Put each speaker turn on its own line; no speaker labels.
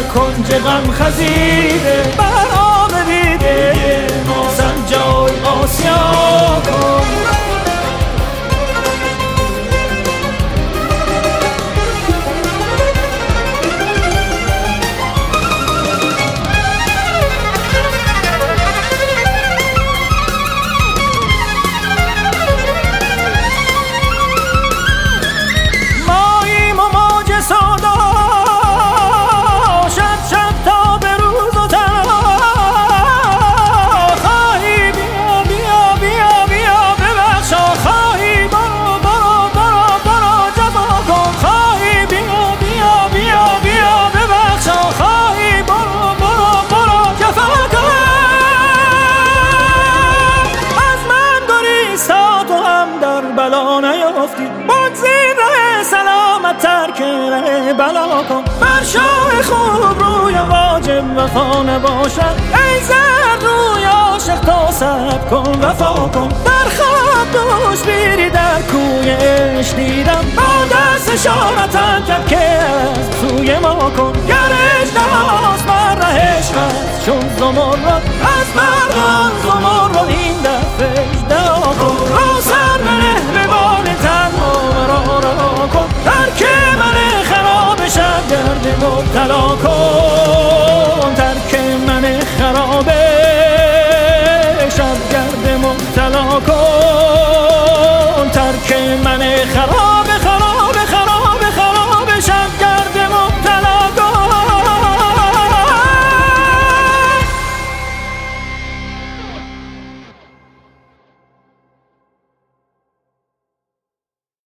کنج غم خزیده بر آب دیده ما سنجای آسیا کن. بلا کن بر شاه خوب روی واجب وفا نباشد ای زرد روی عاشق تا صبر کن وفا کن. در خواب دوش بیری در کوی عشق دیدم با دست اشارتم کرد که از سوی ما کن.